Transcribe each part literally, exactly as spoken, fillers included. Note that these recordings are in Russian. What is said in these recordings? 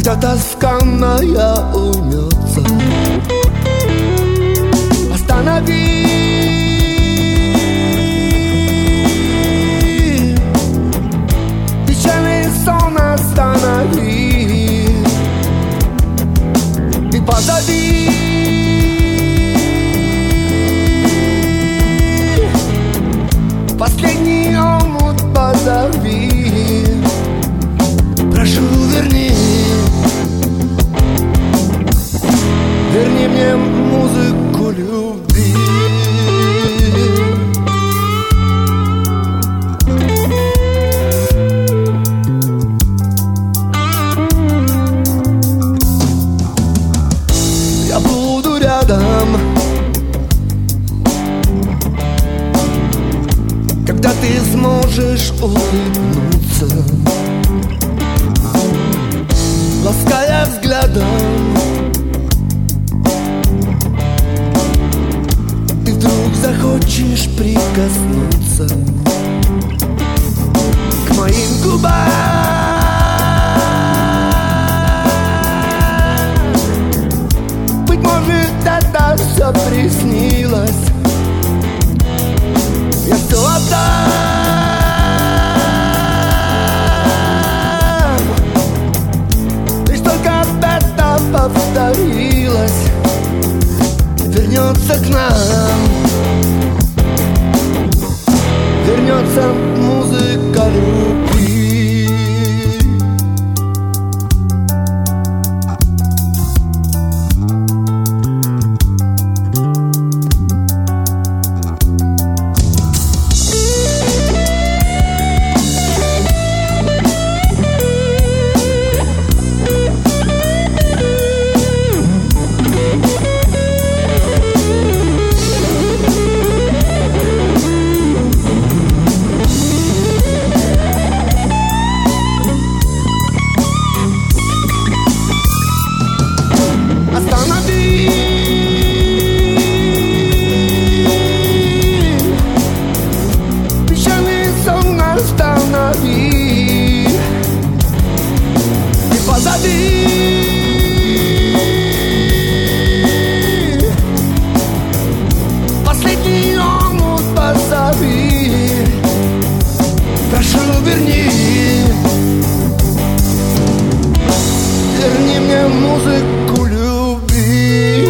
когда тосканная уймется. Останови печальный сон, останови и позови последний омут, позови. Прошу, верни, верни мне музыку любви. Я буду рядом, когда ты сможешь улыбнуться, лаская взглядом. Ты вдруг захочешь прикоснуться к моим губам. Быть может, это все приснилось. Я все отдам, лишь только это повторилось, вернется к нам, вернется музыка любви. Останови и позови последний омут, позови. Прошу, верни, верни мне музыку любви.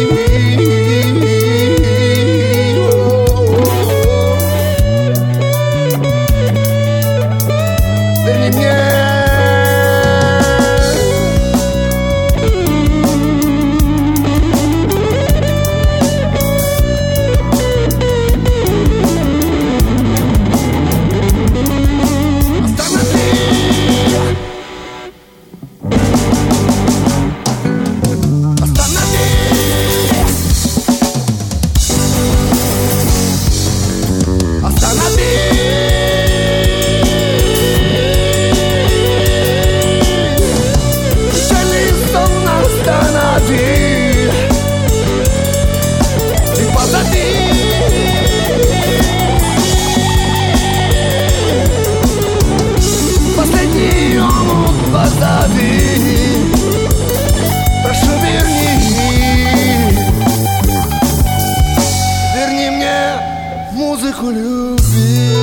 Прошу, верни, верни мне музыку любви.